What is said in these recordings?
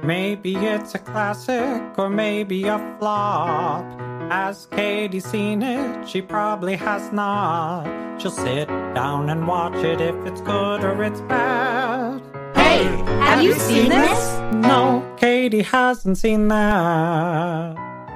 Maybe it's a classic or maybe a flop. Has Katie seen it? She probably has not. She'll sit down and watch it if it's good or it's bad. Hey, have you seen this? No, Katie hasn't seen that.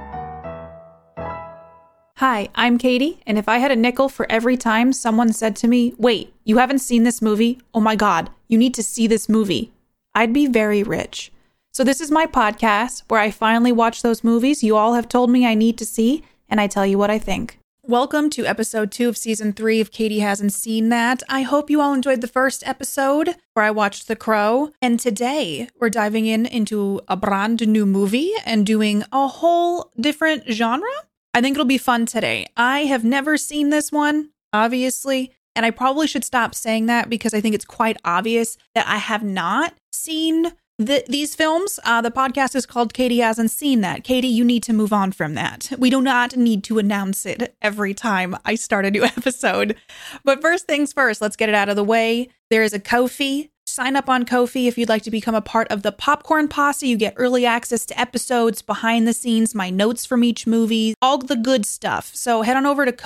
Hi, I'm Katie, and if I had a nickel for every time someone said to me, wait, you haven't seen this movie? Oh my God, you need to see this movie, I'd be very rich. So this is my podcast where I finally watch those movies you all have told me I need to see, and I tell you what I think. Welcome to episode 2 of season 3 of Katie Hasn't Seen That. I hope you all enjoyed the first episode where I watched The Crow. And today we're diving into a brand new movie and doing a whole different genre. I think it'll be fun today. I have never seen this one, obviously, and I probably should stop saying that because I think it's quite obvious that I have not seen these films. The podcast is called Katie Hasn't Seen That. Katie, you need to move on from that. We do not need to announce it every time I start a new episode. But first things first, let's get it out of the way. There is a Ko-fi. Sign up on Ko-fi if you'd like to become a part of the Popcorn Posse. You get early access to episodes, behind the scenes, my notes from each movie, all the good stuff. So head on over to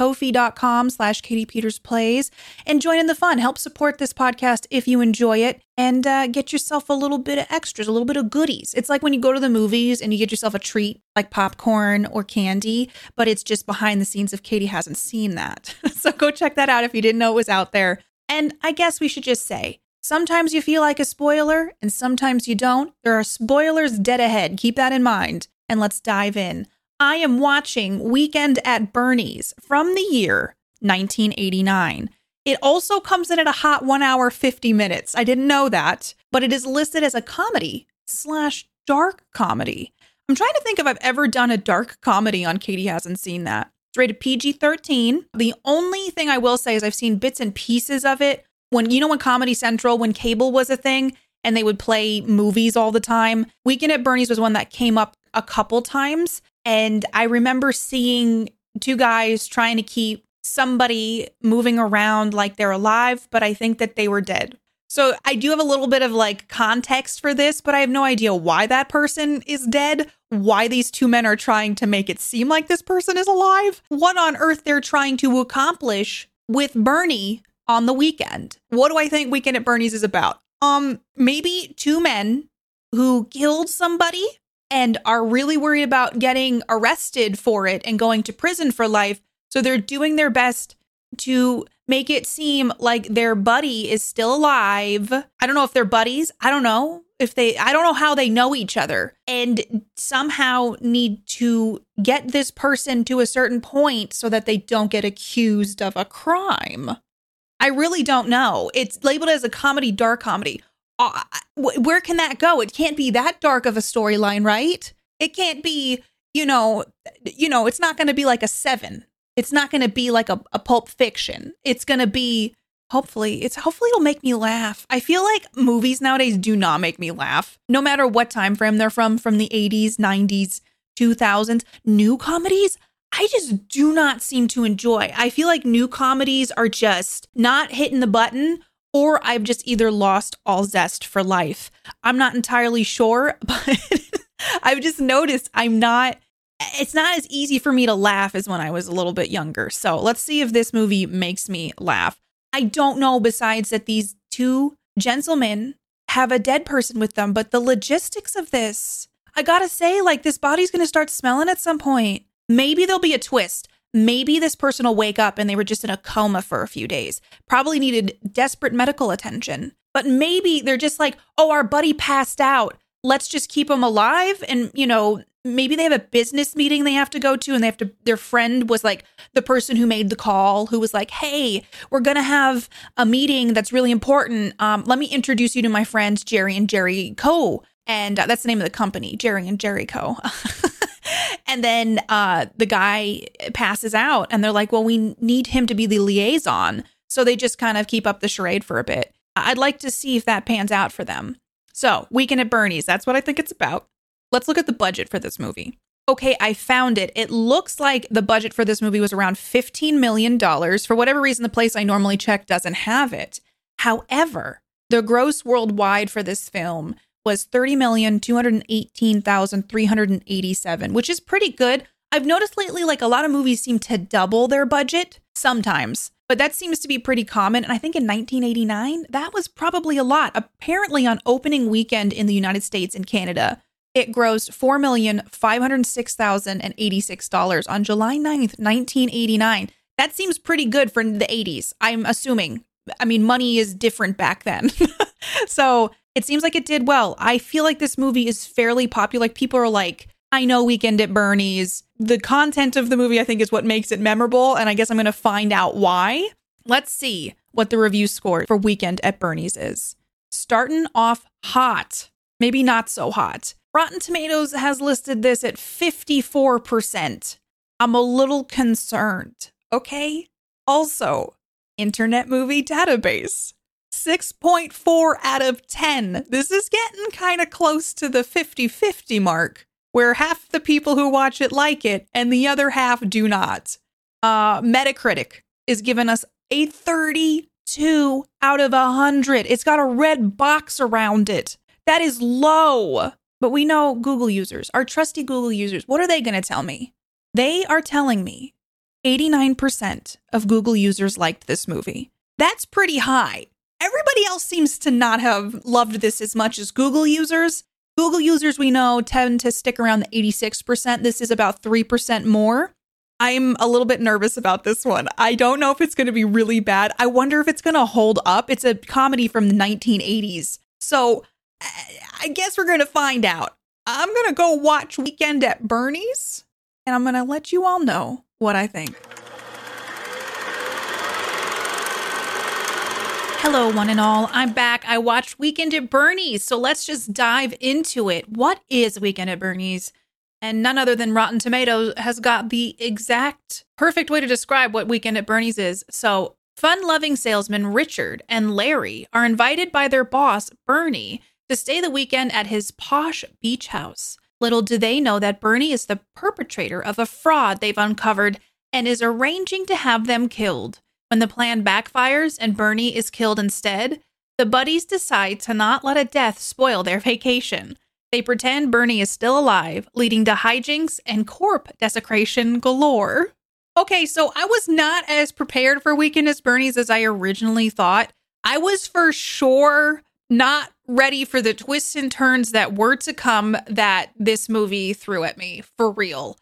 ko-fi.com/KatiePetersPlays and join in the fun. Help support this podcast if you enjoy it and get yourself a little bit of extras, a little bit of goodies. It's like when you go to the movies and you get yourself a treat like popcorn or candy, but it's just behind the scenes if Katie hasn't seen that. So go check that out if you didn't know it was out there. And I guess we should just say, sometimes you feel like a spoiler, and sometimes you don't. There are spoilers dead ahead. Keep that in mind. And let's dive in. I am watching Weekend at Bernie's from the year 1989. It also comes in at a hot 1 hour, 50 minutes. I didn't know that, but it is listed as a comedy/dark comedy. I'm trying to think if I've ever done a dark comedy on Katie Hasn't Seen That. It's rated PG-13. The only thing I will say is I've seen bits and pieces of it. When Comedy Central, when cable was a thing and they would play movies all the time, Weekend at Bernie's was one that came up a couple times. And I remember seeing two guys trying to keep somebody moving around like they're alive, but I think that they were dead. So I do have a little bit of like context for this, but I have no idea why that person is dead, why these two men are trying to make it seem like this person is alive, what on earth they're trying to accomplish with Bernie on the weekend. What do I think Weekend at Bernie's is about? Maybe two men who killed somebody and are really worried about getting arrested for it and going to prison for life. So they're doing their best to make it seem like their buddy is still alive. I don't know if they're buddies. I don't know how they know each other, and somehow need to get this person to a certain point so that they don't get accused of a crime. I really don't know. It's labeled as a comedy, dark comedy. Where can that go? It can't be that dark of a storyline, right? It can't be, it's not going to be like a Seven. It's not going to be like a Pulp Fiction. It's going to be, hopefully it'll make me laugh. I feel like movies nowadays do not make me laugh. No matter what time frame they're from the 80s, 90s, 2000s. New comedies, I just do not seem to enjoy. I feel like new comedies are just not hitting the button, or I've just either lost all zest for life. I'm not entirely sure, but I've just noticed it's not as easy for me to laugh as when I was a little bit younger. So let's see if this movie makes me laugh. I don't know, besides that these two gentlemen have a dead person with them, but the logistics of this, I gotta say, like, this body's gonna start smelling at some point. Maybe there'll be a twist. Maybe this person will wake up and they were just in a coma for a few days. Probably needed desperate medical attention. But maybe they're just like, oh, our buddy passed out. Let's just keep him alive. And, maybe they have a business meeting they have to go to, and their friend was like the person who made the call, who was like, hey, we're going to have a meeting that's really important. Let me introduce you to my friends, Jerry and Jerry Co. And that's the name of the company, Jerry and Jerry Co. And then the guy passes out and they're like, well, we need him to be the liaison. So they just kind of keep up the charade for a bit. I'd like to see if that pans out for them. So Weekend at Bernie's, that's what I think it's about. Let's look at the budget for this movie. Okay, I found it. It looks like the budget for this movie was around $15 million. For whatever reason, the place I normally check doesn't have it. However, the gross worldwide for this film was $30,218,387, which is pretty good. I've noticed lately, like a lot of movies seem to double their budget sometimes, but that seems to be pretty common. And I think in 1989, that was probably a lot. Apparently on opening weekend in the United States and Canada, it grossed $4,506,086 on July 9th, 1989. That seems pretty good for the 80s, I'm assuming. I mean, money is different back then. So it seems like it did well. I feel like this movie is fairly popular. Like people are like, I know Weekend at Bernie's. The content of the movie, I think, is what makes it memorable. And I guess I'm going to find out why. Let's see what the review score for Weekend at Bernie's is. Starting off hot, maybe not so hot. Rotten Tomatoes has listed this at 54%. I'm a little concerned, okay? Also, Internet Movie Database, 6.4 out of 10. This is getting kind of close to the 50-50 mark, where half the people who watch it like it and the other half do not. Metacritic is giving us a 32 out of 100. It's got a red box around it. That is low. But we know Google users, our trusty Google users, what are they going to tell me? They are telling me 89% of Google users liked this movie. That's pretty high. Everybody else seems to not have loved this as much as Google users. Google users, we know, tend to stick around the 86%. This is about 3% more. I'm a little bit nervous about this one. I don't know if it's going to be really bad. I wonder if it's going to hold up. It's a comedy from the 1980s. So I guess we're going to find out. I'm going to go watch Weekend at Bernie's, and I'm going to let you all know what I think. Hello, one and all. I'm back. I watched Weekend at Bernie's, so let's just dive into it. What is Weekend at Bernie's? And none other than Rotten Tomatoes has got the exact perfect way to describe what Weekend at Bernie's is. So, fun-loving salesmen Richard and Larry are invited by their boss, Bernie, to stay the weekend at his posh beach house. Little do they know that Bernie is the perpetrator of a fraud they've uncovered and is arranging to have them killed. When the plan backfires and Bernie is killed instead, the buddies decide to not let a death spoil their vacation. They pretend Bernie is still alive, leading to hijinks and corpse desecration galore. Okay, so I was not as prepared for Weekend at Bernie's as I originally thought. I was for sure not ready for the twists and turns that were to come that this movie threw at me, for real.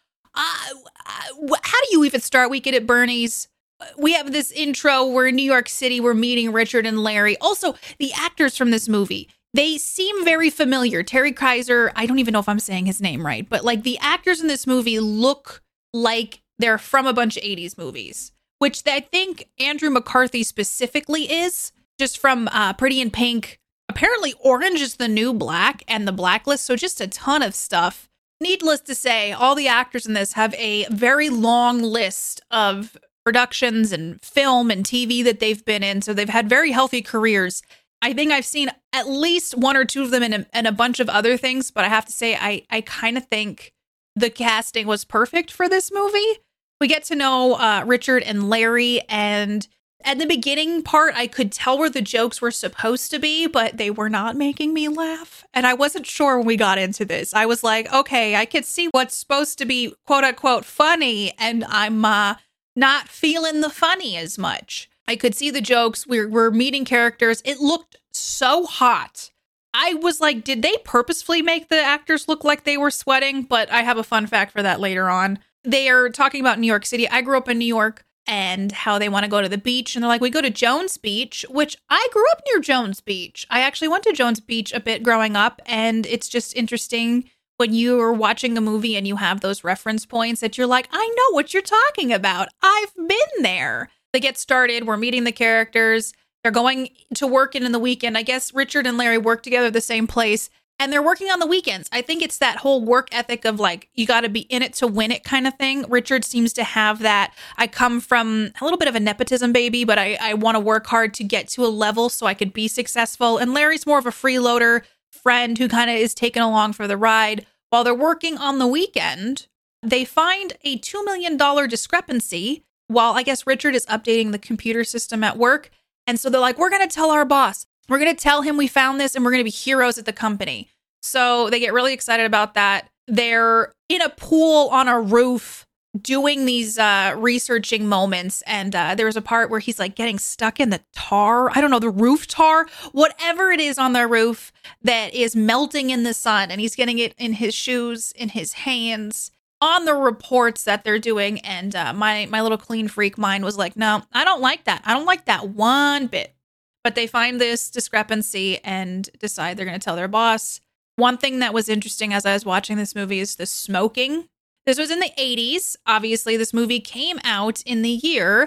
How do you even start Weekend at Bernie's? We have this intro, we're in New York City, we're meeting Richard and Larry. Also, the actors from this movie, they seem very familiar. Terry Kaiser, I don't even know if I'm saying his name right, but like the actors in this movie look like they're from a bunch of 80s movies, which I think Andrew McCarthy specifically is, just from Pretty in Pink. Apparently, Orange is the New Black and The Blacklist, so just a ton of stuff. Needless to say, all the actors in this have a very long list of productions and film and TV that they've been in, so they've had very healthy careers. I think I've seen at least one or two of them in a bunch of other things, but I have to say, I kind of think the casting was perfect for this movie. We get to know Richard and Larry, and at the beginning part, I could tell where the jokes were supposed to be, but they were not making me laugh. And I wasn't sure when we got into this. I was like, okay, I could see what's supposed to be quote unquote funny, and I'm not feeling the funny as much. I could see the jokes. We're meeting characters. It looked so hot. I was like, did they purposefully make the actors look like they were sweating? But I have a fun fact for that later on. They are talking about New York City. I grew up in New York, and how they want to go to the beach. And they're like, we go to Jones Beach, which I grew up near Jones Beach. I actually went to Jones Beach a bit growing up. And it's just interesting when you're watching a movie and you have those reference points that you're like, I know what you're talking about. I've been there. They get started. We're meeting the characters. They're going to work in the weekend. I guess Richard and Larry work together at the same place. And they're working on the weekends. I think it's that whole work ethic of like, you got to be in it to win it kind of thing. Richard seems to have that. I come from a little bit of a nepotism baby, but I want to work hard to get to a level so I could be successful. And Larry's more of a freeloader friend who kind of is taken along for the ride. While they're working on the weekend, they find a $2 million discrepancy while I guess Richard is updating the computer system at work. And so they're like, we're going to tell our boss. We're going to tell him we found this and we're going to be heroes at the company. So they get really excited about that. They're in a pool on a roof doing these researching moments. And there was a part where he's like getting stuck in the tar. I don't know, the roof tar, whatever it is on their roof that is melting in the sun. And he's getting it in his shoes, in his hands, on the reports that they're doing. And my little clean freak mind was like, no, I don't like that. I don't like that one bit. But they find this discrepancy and decide they're going to tell their boss. One thing that was interesting as I was watching this movie is the smoking. This was in the 80s. Obviously, this movie came out in the year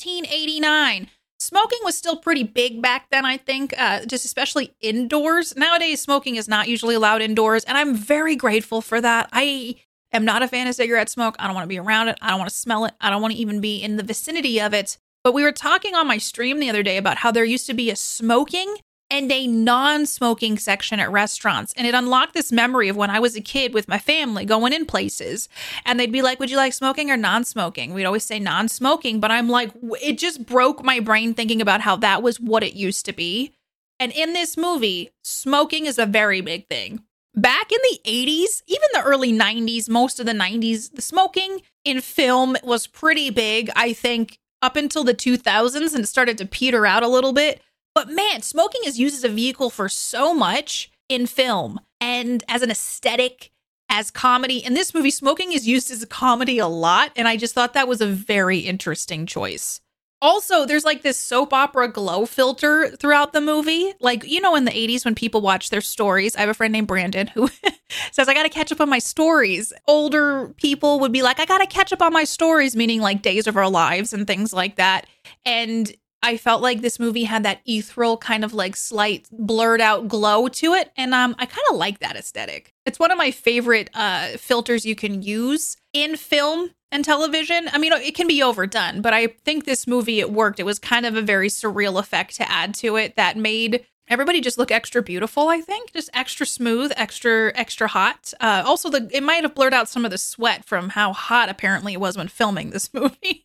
1989. Smoking was still pretty big back then, I think, just especially indoors. Nowadays, smoking is not usually allowed indoors, and I'm very grateful for that. I am not a fan of cigarette smoke. I don't want to be around it. I don't want to smell it. I don't want to even be in the vicinity of it. But we were talking on my stream the other day about how there used to be a smoking and a non-smoking section at restaurants. And it unlocked this memory of when I was a kid with my family going in places. And they'd be like, would you like smoking or non-smoking? We'd always say non-smoking. But I'm like, it just broke my brain thinking about how that was what it used to be. And in this movie, smoking is a very big thing. Back in the 80s, even the early 90s, most of the 90s, the smoking in film was pretty big, I think, up until the 2000s, and it started to peter out a little bit. But man, smoking is used as a vehicle for so much in film and as an aesthetic, as comedy. In this movie, smoking is used as a comedy a lot, and I just thought that was a very interesting choice. Also, there's like this soap opera glow filter throughout the movie. Like, you know, in the 80s when people watch their stories, I have a friend named Brandon who says, I got to catch up on my stories. Older people would be like, I got to catch up on my stories, meaning like Days of Our Lives and things like that. And I felt like this movie had that ethereal kind of like slight blurred out glow to it. And I kind of like that aesthetic. It's one of my favorite filters you can use in film and television. I mean, it can be overdone, but I think this movie, it worked. It was kind of a very surreal effect to add to it that made everybody just look extra beautiful, I think. Just extra smooth, extra hot. Also, it might have blurred out some of the sweat from how hot apparently it was when filming this movie.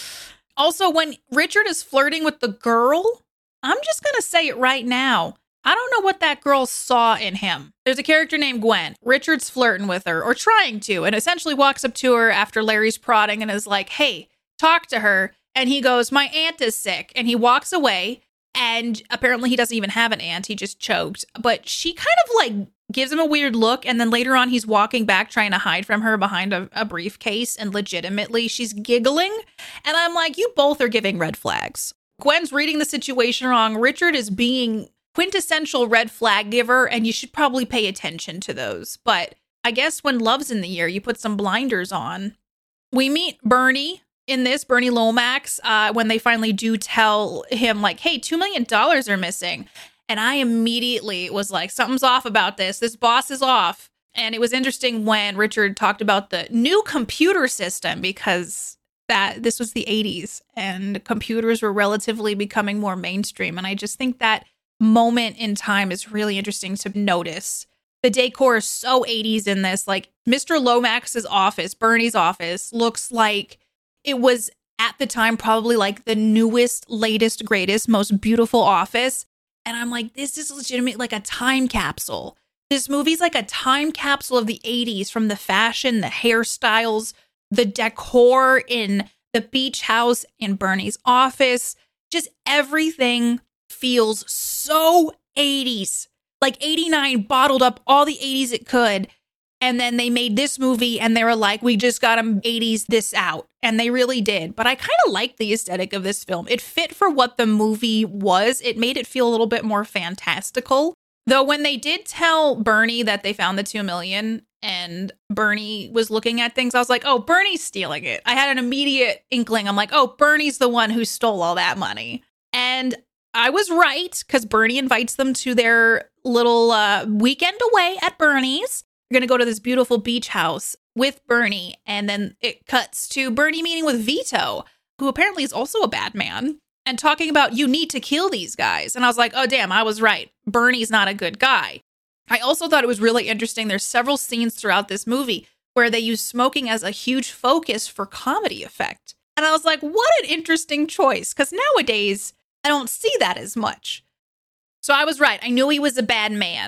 Also, when Richard is flirting with the girl, I'm just going to say it right now. I don't know what that girl saw in him. There's a character named Gwen. Richard's flirting with her, or trying to, and essentially walks up to her after Larry's prodding and is like, hey, talk to her. And he goes, my aunt is sick. And he walks away, and apparently he doesn't even have an aunt. He just choked. But she kind of like gives him a weird look, and then later on he's walking back trying to hide from her behind a briefcase, and legitimately she's giggling. And I'm like, you both are giving red flags. Gwen's reading the situation wrong. Richard is being quintessential red flag giver, and you should probably pay attention to those. But I guess when love's in the air, you put some blinders on. We meet Bernie in this, Bernie Lomax, when they finally do tell him like, hey, $2 million are missing. And I immediately was like, something's off about this. This boss is off. And it was interesting when Richard talked about the new computer system, because this was the 80s and computers were relatively becoming more mainstream. And I just think that moment in time is really interesting to notice. The decor is so 80s in this. Like Mr. Lomax's office, Bernie's office, looks like it was at the time probably like the newest, latest, greatest, most beautiful office. And I'm like, this is legitimate, like a time capsule. This movie's like a time capsule of the 80s, from the fashion, the hairstyles, the decor in the beach house, in Bernie's office. Just everything feels so 80s. Like 89 bottled up all the 80s it could. And then they made this movie and they were like, we just got to 80s this out. And they really did. But I kind of like the aesthetic of this film. It fit for what the movie was. It made it feel a little bit more fantastical. Though when they did tell Bernie that they found the $2 million and Bernie was looking at things, I was like, oh, Bernie's stealing it. I had an immediate inkling. I'm like, oh, Bernie's the one who stole all that money. And I was right, because Bernie invites them to their little weekend away at Bernie's. We're going to go to this beautiful beach house with Bernie. And then it cuts to Bernie meeting with Vito, who apparently is also a bad man, and talking about, you need to kill these guys. And I was like, oh, damn, I was right. Bernie's not a good guy. I also thought it was really interesting. There's several scenes throughout this movie where they use smoking as a huge focus for comedy effect. And I was like, what an interesting choice, because nowadays I don't see that as much. So I was right. I knew he was a bad man.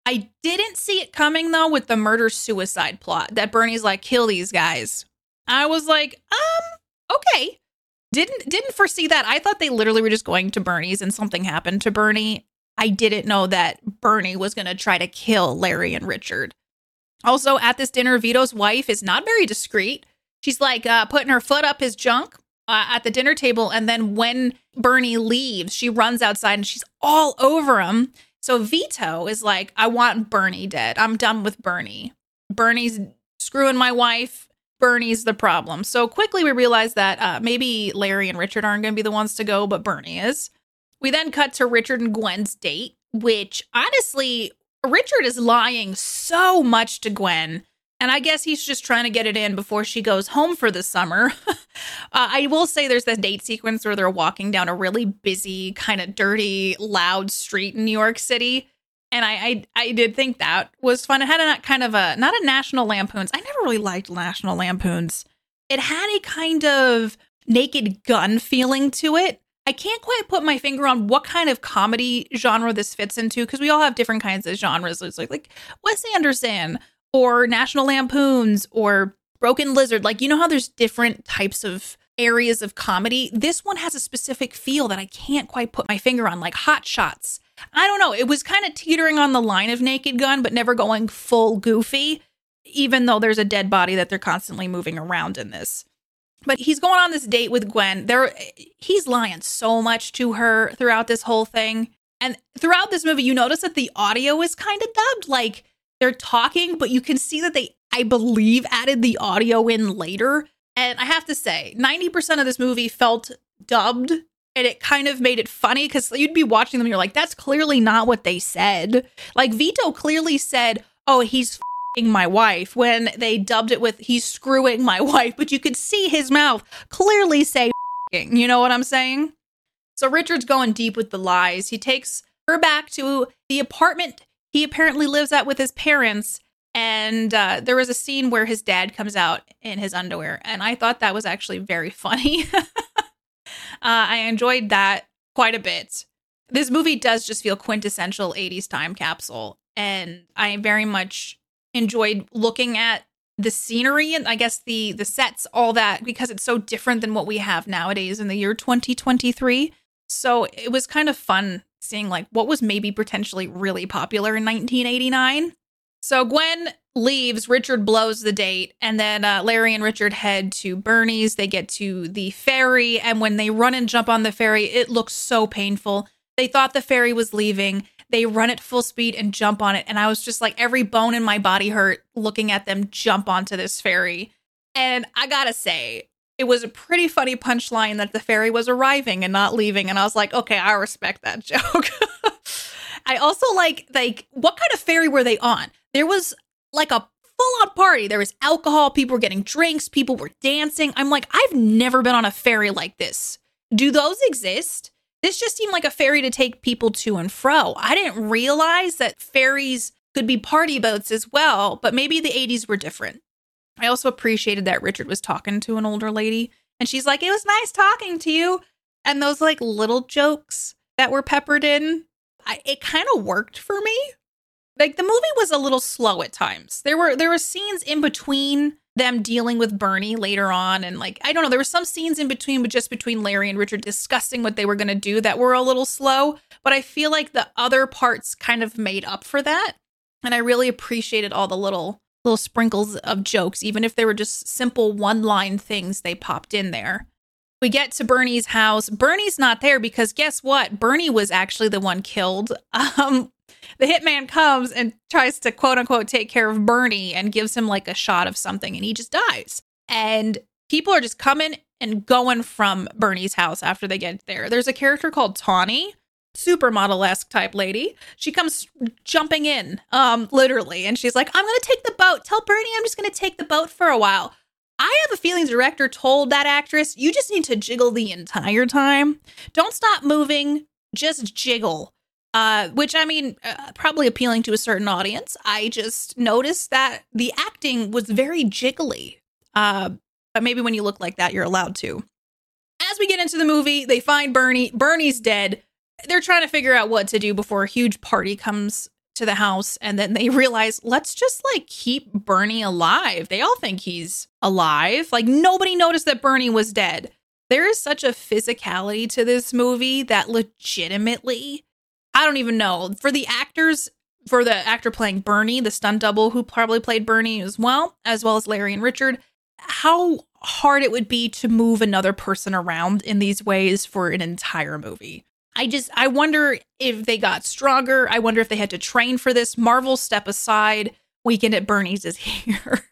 I didn't see it coming, though, with the murder-suicide plot that Bernie's like, kill these guys. I was like, okay. Didn't foresee that. I thought they literally were just going to Bernie's and something happened to Bernie. I didn't know that Bernie was going to try to kill Larry and Richard. Also, at this dinner, Vito's wife is not very discreet. She's like putting her foot up his junk at the dinner table. And then when Bernie leaves, she runs outside and she's all over him. So Vito is like, I want Bernie dead. I'm done with Bernie. Bernie's screwing my wife. Bernie's the problem. So quickly we realize that maybe Larry and Richard aren't going to be the ones to go, but Bernie is. We then cut to Richard and Gwen's date, which honestly, Richard is lying so much to Gwen. And I guess he's just trying to get it in before she goes home for the summer. I will say there's this date sequence where they're walking down a really busy, kind of dirty, loud street in New York City. And I did think that was fun. It had a kind of a, not a National Lampoons. I never really liked National Lampoons. It had a kind of Naked Gun feeling to it. I can't quite put my finger on what kind of comedy genre this fits into, because we all have different kinds of genres. It's like Wes Anderson or National Lampoons or Broken Lizard. Like, you know how there's different types of areas of comedy? This one has a specific feel that I can't quite put my finger on, like Hot Shots. I don't know. It was kind of teetering on the line of Naked Gun, but never going full goofy, even though there's a dead body that they're constantly moving around in this. But he's going on this date with Gwen. He's lying so much to her throughout this whole thing. And throughout this movie, you notice that the audio is kind of dubbed. Like, they're talking, but you can see that they, I believe, added the audio in later. And I have to say, 90% of this movie felt dubbed. And it kind of made it funny because you'd be watching them and you're like, that's clearly not what they said. Like, Vito clearly said, oh, he's f***ing my wife, when they dubbed it with, he's screwing my wife. But you could see his mouth clearly say f***ing, you know what I'm saying? So Richard's going deep with the lies. He takes her back to the apartment he apparently lives at with his parents. And there was a scene where his dad comes out in his underwear. And I thought that was actually very funny. I enjoyed that quite a bit. This movie does just feel quintessential 80s time capsule. And I very much enjoyed looking at the scenery and I guess the sets, all that, because it's so different than what we have nowadays in the year 2023. So it was kind of fun seeing like what was maybe potentially really popular in 1989. So Gwen leaves, Richard blows the date, and then Larry and Richard head to Bernie's. They get to the ferry, and when they run and jump on the ferry, it looks so painful. They thought the ferry was leaving. They run at full speed and jump on it, and I was just like, every bone in my body hurt looking at them jump onto this ferry. And I gotta say, it was a pretty funny punchline that the ferry was arriving and not leaving, and I was like, okay, I respect that joke. I also like, what kind of ferry were they on? There was like a full-on party. There was alcohol. People were getting drinks. People were dancing. I'm like, I've never been on a ferry like this. Do those exist? This just seemed like a ferry to take people to and fro. I didn't realize that ferries could be party boats as well, but maybe the 80s were different. I also appreciated that Richard was talking to an older lady, and she's like, it was nice talking to you. And those like little jokes that were peppered in, it kind of worked for me. Like, the movie was a little slow at times. There were scenes in between them dealing with Bernie later on. And like, I don't know, there were some scenes in between, but just between Larry and Richard discussing what they were going to do that were a little slow. But I feel like the other parts kind of made up for that. And I really appreciated all the little sprinkles of jokes, even if they were just simple one-line things they popped in there. We get to Bernie's house. Bernie's not there because guess what? Bernie was actually the one killed. The hitman comes and tries to quote unquote take care of Bernie and gives him like a shot of something and he just dies. And people are just coming and going from Bernie's house after they get there. There's a character called Tawny, supermodel-esque type lady. She comes jumping in, literally. And she's like, I'm going to take the boat. Tell Bernie I'm just going to take the boat for a while. I have a feeling the director told that actress, you just need to jiggle the entire time. Don't stop moving. Just jiggle. Which, I mean, probably appealing to a certain audience. I just noticed that the acting was very jiggly. But maybe when you look like that, you're allowed to. As we get into the movie, they find Bernie. Bernie's dead. They're trying to figure out what to do before a huge party comes to the house and then they realize, let's just like keep Bernie alive. They all think he's alive. Like nobody noticed that Bernie was dead. There is such a physicality to this movie that legitimately, I don't even know, for the actor playing Bernie, the stunt double who probably played Bernie as well as Larry and Richard, how hard it would be to move another person around in these ways for an entire movie. I wonder if they got stronger. I wonder if they had to train for this. Marvel, step aside. Weekend at Bernie's is here.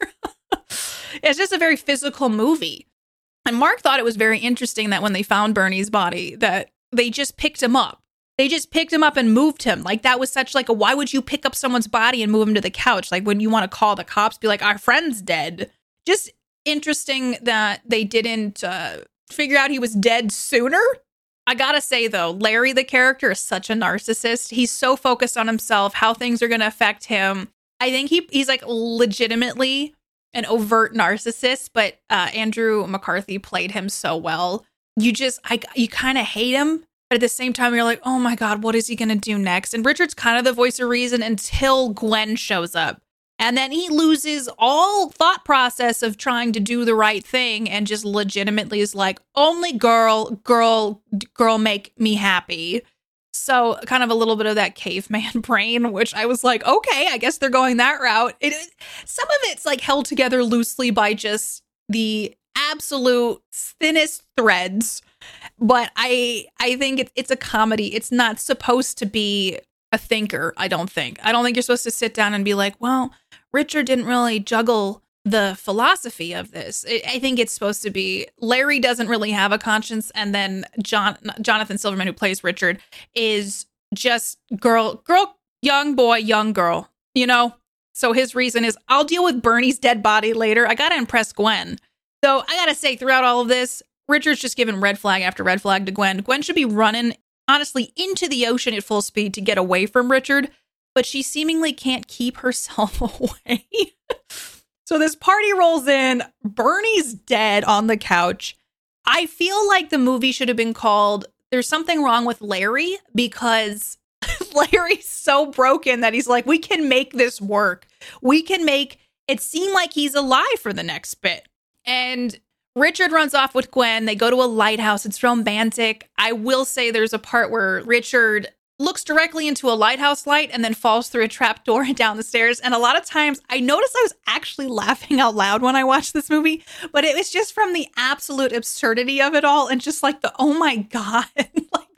It's just a very physical movie. And Mark thought it was very interesting that when they found Bernie's body, that they just picked him up. They just picked him up and moved him. Like that was such like why would you pick up someone's body and move him to the couch? Like when you want to call the cops, be like, our friend's dead. Just interesting that they didn't figure out he was dead sooner. I gotta say, though, Larry, the character, is such a narcissist. He's so focused on himself, how things are going to affect him. I think he's like legitimately an overt narcissist, but Andrew McCarthy played him so well. You kind of hate him, but at the same time, you're like, oh my God, what is he going to do next? And Richard's kind of the voice of reason until Gwen shows up. And then he loses all thought process of trying to do the right thing and just legitimately is like, only girl make me happy. So kind of a little bit of that caveman brain, which I was like, okay, I guess they're going that route. Some of it's like held together loosely by just the absolute thinnest threads. But I think it's a comedy. It's not supposed to be a thinker, I don't think. I don't think you're supposed to sit down and be like, well, Richard didn't really juggle the philosophy of this. I think it's supposed to be Larry doesn't really have a conscience, and then Jonathan Silverman, who plays Richard, is just girl, young boy, young girl, you know? So his reason is, I'll deal with Bernie's dead body later. I gotta impress Gwen. So I gotta say, throughout all of this, Richard's just giving red flag after red flag to Gwen. Gwen should be running, honestly, into the ocean at full speed to get away from Richard, but she seemingly can't keep herself away. So this party rolls in. Bernie's dead on the couch. I feel like the movie should have been called There's Something Wrong with Larry, because Larry's so broken that he's like, we can make this work. We can make it seem like he's alive for the next bit. And Richard runs off with Gwen. They go to a lighthouse. It's romantic. I will say there's a part where Richard looks directly into a lighthouse light and then falls through a trap door and down the stairs. And a lot of times I noticed I was actually laughing out loud when I watched this movie, but it was just from the absolute absurdity of it all. And just like oh my God, like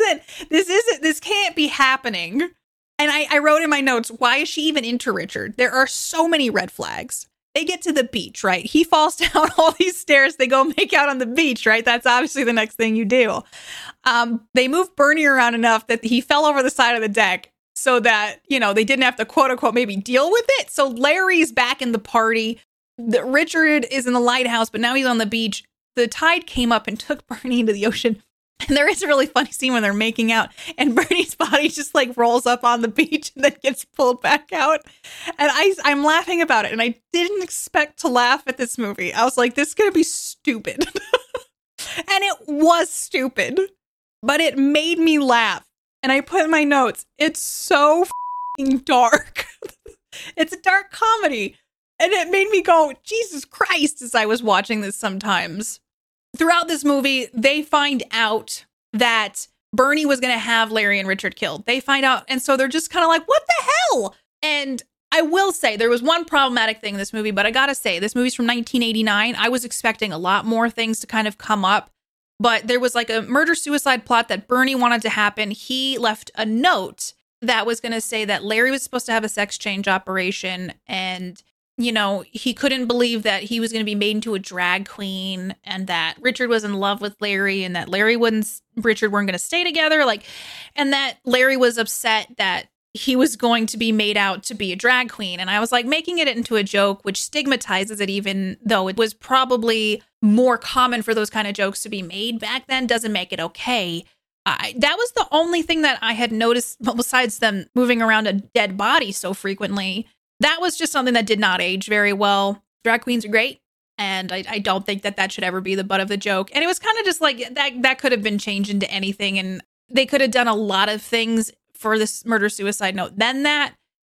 this can't be happening. And I wrote in my notes, why is she even into Richard? There are so many red flags. They get to the beach, right? He falls down all these stairs. They go make out on the beach, right? That's obviously the next thing you do. They move Bernie around enough that he fell over the side of the deck so that, they didn't have to quote unquote maybe deal with it. So Larry's back in the party. Richard is in the lighthouse, but now he's on the beach. The tide came up and took Bernie into the ocean. And there is a really funny scene when they're making out and Bernie's body just like rolls up on the beach and then gets pulled back out. And I'm laughing about it. And I didn't expect to laugh at this movie. I was like, this is going to be stupid. And it was stupid, but it made me laugh. And I put in my notes, it's so f***ing dark. It's a dark comedy. And it made me go, Jesus Christ, as I was watching this sometimes. Throughout this movie, they find out that Bernie was going to have Larry and Richard killed. They find out, and so they're just kind of like, what the hell? And I will say, there was one problematic thing in this movie, but I gotta say, this movie's from 1989. I was expecting a lot more things to kind of come up, but there was like a murder-suicide plot that Bernie wanted to happen. He left a note that was going to say that Larry was supposed to have a sex change operation, and he couldn't believe that he was going to be made into a drag queen, and that Richard was in love with Larry, and that Richard weren't going to stay together. And that Larry was upset that he was going to be made out to be a drag queen. And I was like, making it into a joke, which stigmatizes it, even though it was probably more common for those kind of jokes to be made back then, doesn't make it okay. That was the only thing that I had noticed, besides them moving around a dead body so frequently. That was just something that did not age very well. Drag queens are great, and I don't think that should ever be the butt of the joke. And it was kind of just like that could have been changed into anything, and they could have done a lot of things for this murder-suicide note than that.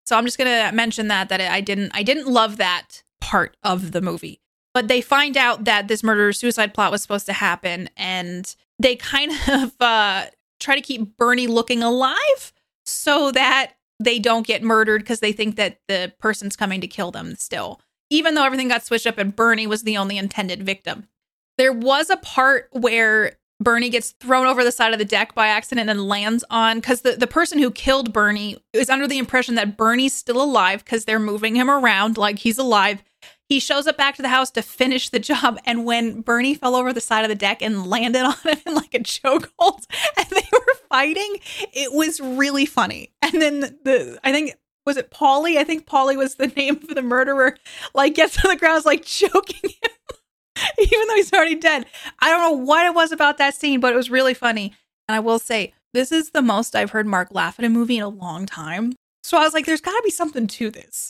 So I'm just going to mention that I didn't love that part of the movie. But they find out that this murder-suicide plot was supposed to happen, and they kind of try to keep Bernie looking alive so that they don't get murdered because they think that the person's coming to kill them still, even though everything got switched up and Bernie was the only intended victim. There was a part where Bernie gets thrown over the side of the deck by accident and lands on, because the person who killed Bernie is under the impression that Bernie's still alive because they're moving him around like he's alive. He shows up back to the house to finish the job, and when Bernie fell over the side of the deck and landed on him in like a chokehold, and they were fighting, it was really funny. And then I think, was it Paulie? I think Paulie was the name of the murderer, like gets on the ground, like choking him, even though he's already dead. I don't know what it was about that scene, but it was really funny. And I will say, this is the most I've heard Mark laugh at a movie in a long time. So I was like, there's got to be something to this.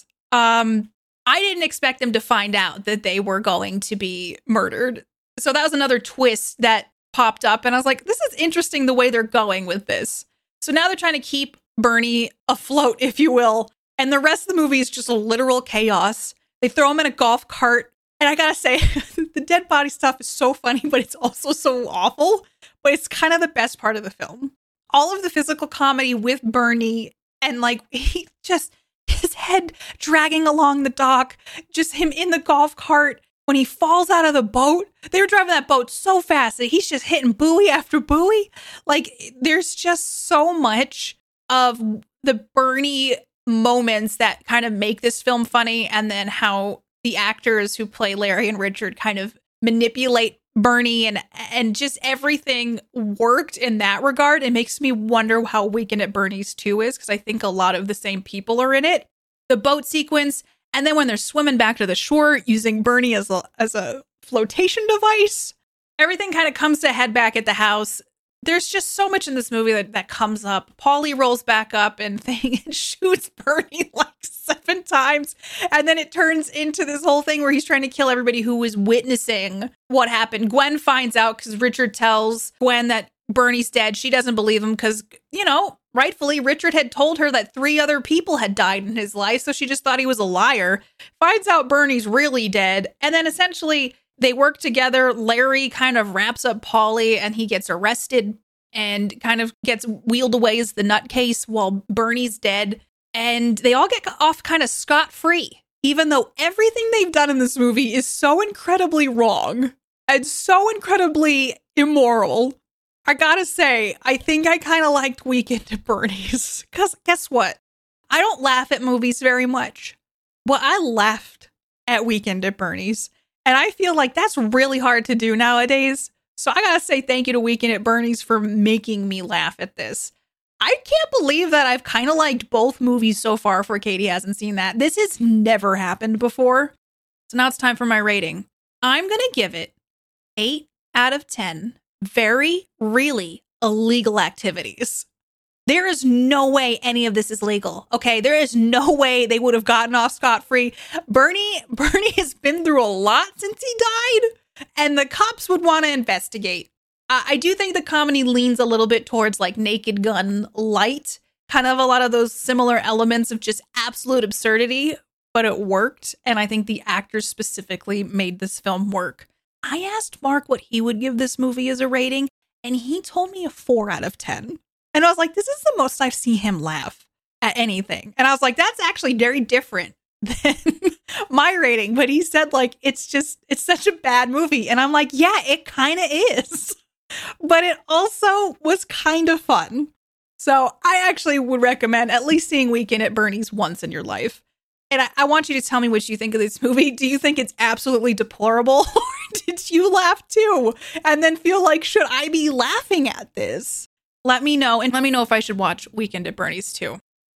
I didn't expect them to find out that they were going to be murdered. So that was another twist that popped up. And I was like, this is interesting the way they're going with this. So now they're trying to keep Bernie afloat, if you will. And the rest of the movie is just a literal chaos. They throw him in a golf cart. And I gotta say, the dead body stuff is so funny, but it's also so awful. But it's kind of the best part of the film. All of the physical comedy with Bernie and like he just... his head dragging along the dock, just him in the golf cart. When he falls out of the boat, they were driving that boat so fast that he's just hitting buoy after buoy. Like, there's just so much of the Bernie moments that kind of make this film funny, and then how the actors who play Larry and Richard kind of manipulate Bernie, and just everything worked in that regard. It makes me wonder how Weekend at Bernie's 2 is, because I think a lot of the same people are in it. The boat sequence, and then when they're swimming back to the shore using Bernie as a flotation device, everything kind of comes to a head back at the house. There's just so much in this movie that comes up. Paulie rolls back up and shoots Bernie like 7 times. And then it turns into this whole thing where he's trying to kill everybody who was witnessing what happened. Gwen finds out because Richard tells Gwen that Bernie's dead. She doesn't believe him because, rightfully, Richard had told her that 3 other people had died in his life. So she just thought he was a liar. Finds out Bernie's really dead. And then essentially they work together. Larry kind of wraps up Paulie and he gets arrested and kind of gets wheeled away as the nutcase while Bernie's dead. And they all get off kind of scot-free, even though everything they've done in this movie is so incredibly wrong and so incredibly immoral. I gotta say, I think I kind of liked Weekend at Bernie's. Because guess what? I don't laugh at movies very much. Well, I laughed at Weekend at Bernie's. And I feel like that's really hard to do nowadays. So I gotta say thank you to Weekend at Bernie's for making me laugh at this. I can't believe that I've kind of liked both movies so far, for Katie hasn't seen that. This has never happened before. So now it's time for my rating. I'm gonna give it 8 out of 10 very, really illegal activities. There is no way any of this is legal. Okay, there is no way they would have gotten off scot-free. Bernie has been through a lot since he died, and the cops would want to investigate. I do think the comedy leans a little bit towards like Naked Gun light, kind of a lot of those similar elements of just absolute absurdity, but it worked, and I think the actors specifically made this film work. I asked Mark what he would give this movie as a rating, and he told me a 4 out of 10. And I was like, this is the most I've seen him laugh at anything. And I was like, that's actually very different than my rating. But he said, like, it's such a bad movie. And I'm like, yeah, it kind of is. But it also was kind of fun. So I actually would recommend at least seeing Weekend at Bernie's once in your life. And I want you to tell me what you think of this movie. Do you think it's absolutely deplorable? Or did you laugh too? And then feel like, should I be laughing at this? Let me know, and let me know if I should watch Weekend at Bernie's too.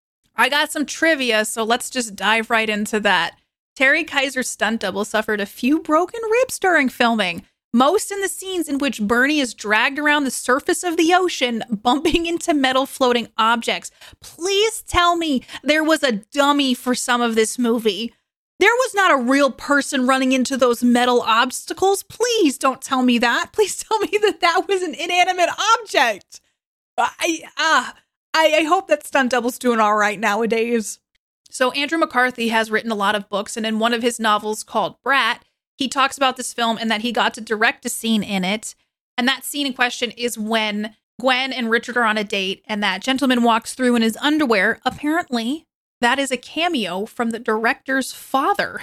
I got some trivia, so let's just dive right into that. Terry Kaiser's stunt double suffered a few broken ribs during filming, most in the scenes in which Bernie is dragged around the surface of the ocean, bumping into metal floating objects. Please tell me there was a dummy for some of this movie. There was not a real person running into those metal obstacles. Please don't tell me that. Please tell me that was an inanimate object. I hope that stunt double's doing all right nowadays. So Andrew McCarthy has written a lot of books, and in one of his novels called Brat, he talks about this film and that he got to direct a scene in it. And that scene in question is when Gwen and Richard are on a date and that gentleman walks through in his underwear. Apparently, that is a cameo from the director's father.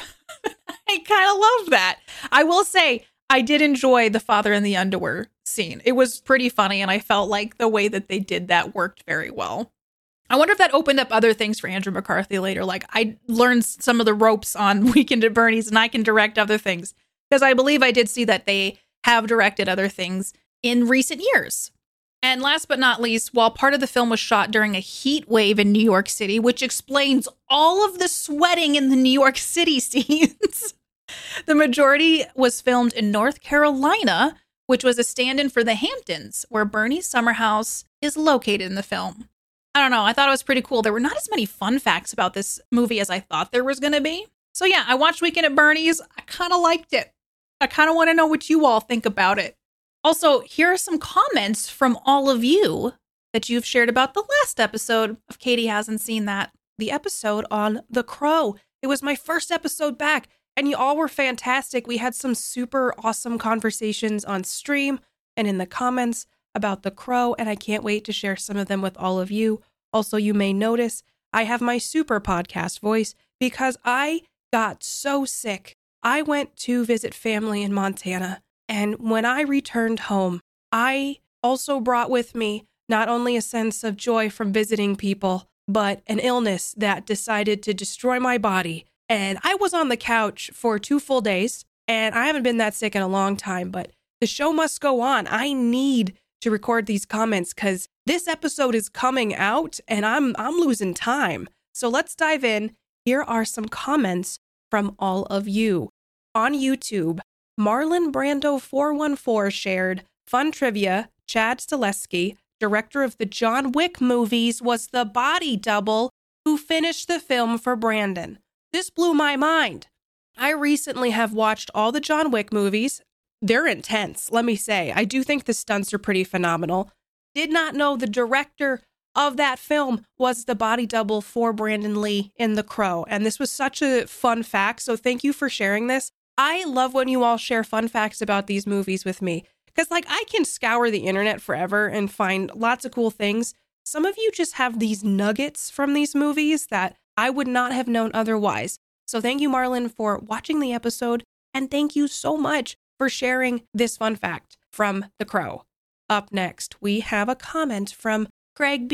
I kind of love that. I will say, I did enjoy the father in the underwear scene. It was pretty funny, and I felt like the way that they did that worked very well. I wonder if that opened up other things for Andrew McCarthy later. Like, I learned some of the ropes on Weekend at Bernie's, and I can direct other things. Because I believe I did see that they have directed other things in recent years. And last but not least, while part of the film was shot during a heat wave in New York City, which explains all of the sweating in the New York City scenes, the majority was filmed in North Carolina, which was a stand-in for the Hamptons, where Bernie's summer house is located in the film. I don't know, I thought it was pretty cool. There were not as many fun facts about this movie as I thought there was going to be. So yeah, I watched Weekend at Bernie's. I kind of liked it. I kind of want to know what you all think about it. Also, here are some comments from all of you that you've shared about the last episode of Katie Hasn't Seen That. The episode on The Crow. It was my first episode back, and you all were fantastic. We had some super awesome conversations on stream and in the comments about The Crow, and I can't wait to share some of them with all of you. Also, you may notice I have my super podcast voice because I got so sick. I went to visit family in Montana. And when I returned home, I also brought with me not only a sense of joy from visiting people, but an illness that decided to destroy my body. And I was on the couch for 2 full days, and I haven't been that sick in a long time, but the show must go on. I need to record these comments because this episode is coming out and I'm losing time. So let's dive in. Here are some comments from all of you. On YouTube, Marlon Brando 414 shared, fun trivia, Chad Stileski, director of the John Wick movies, was the body double who finished the film for Brandon. This blew my mind. I recently have watched all the John Wick movies. They're intense, let me say. I do think the stunts are pretty phenomenal. Did not know the director of that film was the body double for Brandon Lee in The Crow. And this was such a fun fact, so thank you for sharing this. I love when you all share fun facts about these movies with me. Because, I can scour the internet forever and find lots of cool things. Some of you just have these nuggets from these movies that I would not have known otherwise. So thank you, Marlon, for watching the episode. And thank you so much for sharing this fun fact from The Crow. Up next, we have a comment from Craig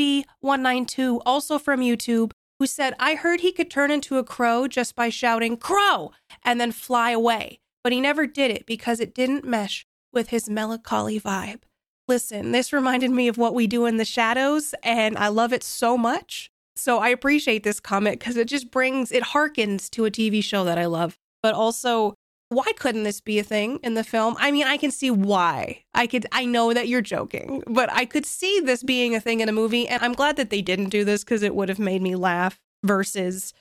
B192, also from YouTube, who said, I heard he could turn into a crow just by shouting, "Crow!" and then fly away. But he never did it because it didn't mesh with his melancholy vibe. Listen, this reminded me of What We Do in the Shadows, and I love it so much. So I appreciate this comment because it harkens to a TV show that I love. But also, why couldn't this be a thing in the film? I mean, I can see why. I know that you're joking, but I could see this being a thing in a movie, and I'm glad that they didn't do this because it would have made me laugh versus,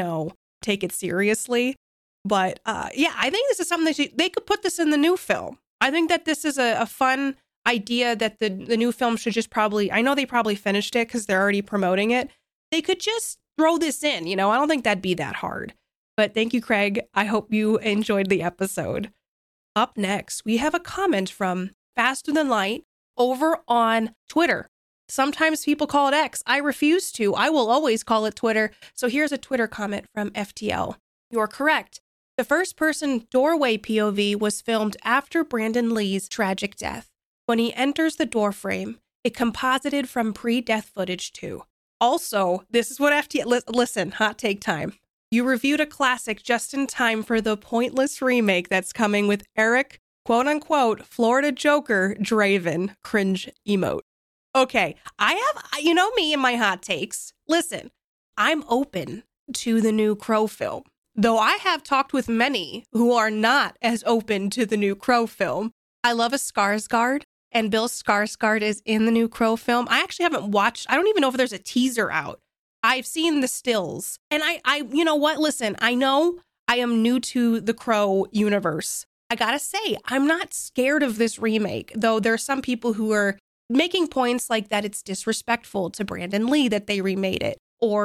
take it seriously. But yeah, I think this is something they could put this in the new film. I think that this is a fun idea that the new film should just I know they probably finished it because they're already promoting it. They could just throw this in, I don't think that'd be that hard. But thank you, Craig. I hope you enjoyed the episode. Up next, we have a comment from Faster Than Light over on Twitter. Sometimes people call it X. I refuse to. I will always call it Twitter. So here's a Twitter comment from FTL. You're correct. The first person doorway POV was filmed after Brandon Lee's tragic death. When he enters the doorframe, it composited from pre-death footage too. Also, this is what FTL... Listen, hot take time. You reviewed a classic just in time for the pointless remake that's coming with Eric, quote-unquote, Florida Joker, Draven, cringe emote. Okay, I have, me and my hot takes. Listen, I'm open to the new Crow film, though I have talked with many who are not as open to the new Crow film. I love a Skarsgård, and Bill Skarsgård is in the new Crow film. I actually haven't watched, I don't even know if there's a teaser out. I've seen the stills, and I you know what? Listen, I know I am new to the Crow universe. I gotta say, I'm not scared of this remake, though there are some people who are making points like that it's disrespectful to Brandon Lee that they remade it, or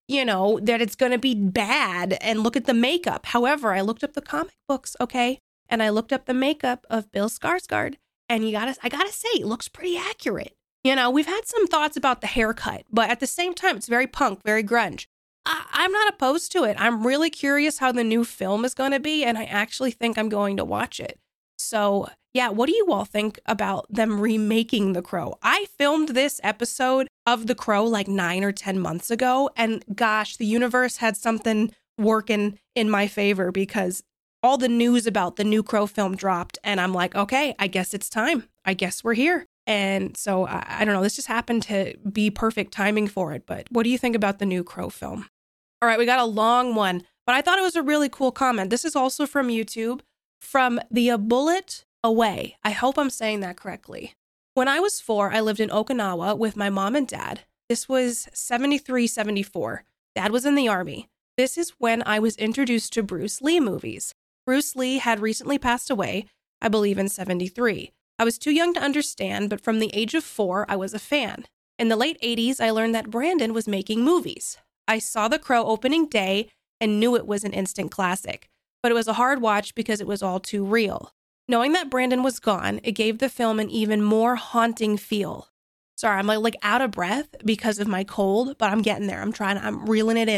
that it's going to be bad and look at the makeup. However, I looked up the comic books, okay? And I looked up the makeup of Bill Skarsgård, and I gotta say, it looks pretty accurate. We've had some thoughts about the haircut, but at the same time, it's very punk, very grunge. I'm not opposed to it. I'm really curious how the new film is going to be, and I actually think I'm going to watch it. So, yeah, what do you all think about them remaking The Crow? I filmed this episode of The Crow like 9 or 10 months ago, and gosh, the universe had something working in my favor because all the news about the new Crow film dropped, and I'm like, okay, I guess it's time. I guess we're here. And so, I don't know, this just happened to be perfect timing for it, but what do you think about the new Crow film? All right, we got a long one, but I thought it was a really cool comment. This is also from YouTube, from the Bullet Away. I hope I'm saying that correctly. When I was 4, I lived in Okinawa with my mom and dad. This was 73, 74. Dad was in the Army. This is when I was introduced to Bruce Lee movies. Bruce Lee had recently passed away, I believe in 73. I was too young to understand, but from the age of 4, I was a fan. In the late 80s, I learned that Brandon was making movies. I saw The Crow opening day and knew it was an instant classic, but it was a hard watch because it was all too real. Knowing that Brandon was gone, it gave the film an even more haunting feel. Sorry, I'm like out of breath because of my cold, but I'm getting there. I'm reeling it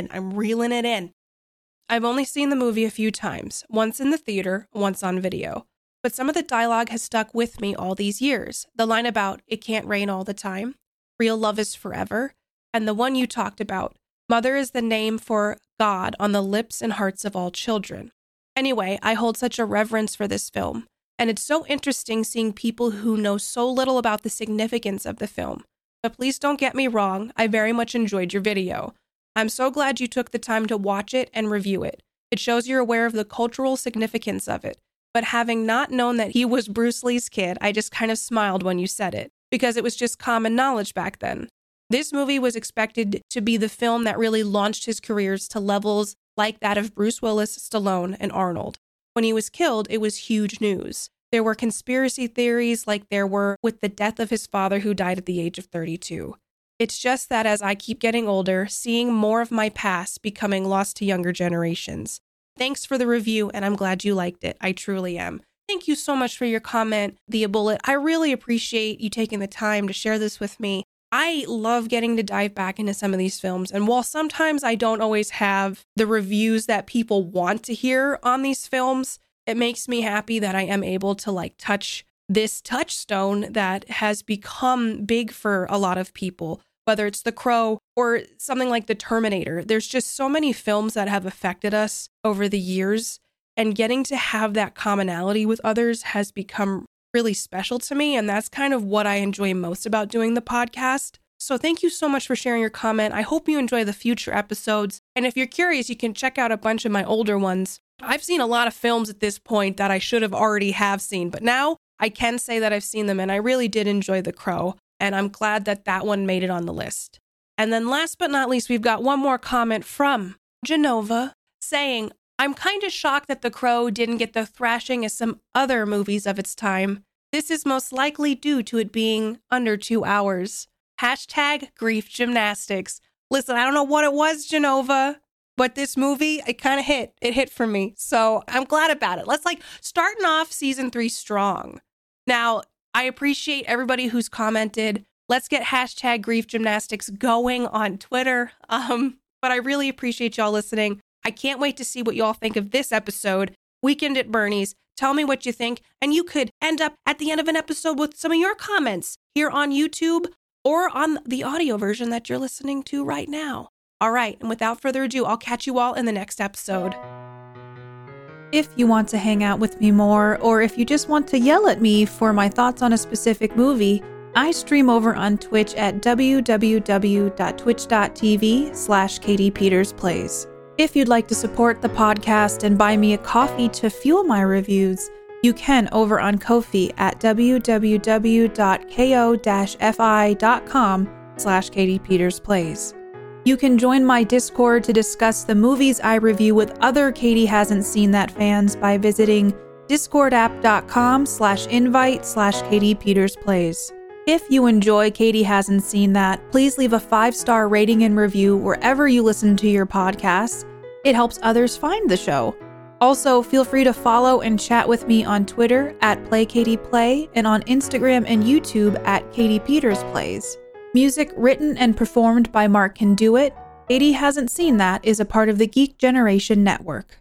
in. I've only seen the movie a few times, once in the theater, once on video. But some of the dialogue has stuck with me all these years. The line about, it can't rain all the time, real love is forever, and the one you talked about, mother is the name for God on the lips and hearts of all children. Anyway, I hold such a reverence for this film, and it's so interesting seeing people who know so little about the significance of the film. But please don't get me wrong, I very much enjoyed your video. I'm so glad you took the time to watch it and review it. It shows you're aware of the cultural significance of it. But having not known that he was Bruce Lee's kid, I just kind of smiled when you said it, because it was just common knowledge back then. This movie was expected to be the film that really launched his careers to levels like that of Bruce Willis, Stallone, and Arnold. When he was killed, it was huge news. There were conspiracy theories like there were with the death of his father who died at the age of 32. It's just that as I keep getting older, seeing more of my past becoming lost to younger generations. Thanks for the review, and I'm glad you liked it. I truly am. Thank you so much for your comment, The Bullet. I really appreciate you taking the time to share this with me. I love getting to dive back into some of these films, and while sometimes I don't always have the reviews that people want to hear on these films, it makes me happy that I am able to touch this touchstone that has become big for a lot of people, whether it's The Crow or something like The Terminator. There's just so many films that have affected us over the years, and getting to have that commonality with others has become really special to me, and that's kind of what I enjoy most about doing the podcast. So thank you so much for sharing your comment. I hope you enjoy the future episodes, and if you're curious, you can check out a bunch of my older ones. I've seen a lot of films at this point that I should have already have seen, but now I can say that I've seen them, and I really did enjoy The Crow, and I'm glad that that one made it on the list. And then last but not least, we've got one more comment from Genova saying, I'm kind of shocked that The Crow didn't get the thrashing as some other movies of its time. This is most likely due to it being under 2 hours. # grief gymnastics. Listen, I don't know what it was, Genova, but this movie, it kind of hit. It hit for me. So I'm glad about it. Let's starting off season 3 strong. Now, I appreciate everybody who's commented. Let's get # grief gymnastics going on Twitter. But I really appreciate y'all listening. I can't wait to see what y'all think of this episode, Weekend at Bernie's. Tell me what you think, and you could end up at the end of an episode with some of your comments here on YouTube or on the audio version that you're listening to right now. All right, and without further ado, I'll catch you all in the next episode. If you want to hang out with me more, or if you just want to yell at me for my thoughts on a specific movie, I stream over on Twitch at www.twitch.tv/KatiePetersPlays. If you'd like to support the podcast and buy me a coffee to fuel my reviews, you can over on Ko-fi at www.ko-fi.com/KatiePetersPlays. You can join my Discord to discuss the movies I review with other Katie Hasn't Seen That fans by visiting discordapp.com/invite/KatiePetersPlays. If you enjoy Katie Hasn't Seen That, please leave a 5-star rating and review wherever you listen to your podcasts. It helps others find the show. Also, feel free to follow and chat with me on Twitter at PlayKatiePlay and on Instagram and YouTube at Katie Peters Plays. Music written and performed by Mark Can Do It. Katie Hasn't Seen That is a part of the Geek Generation Network.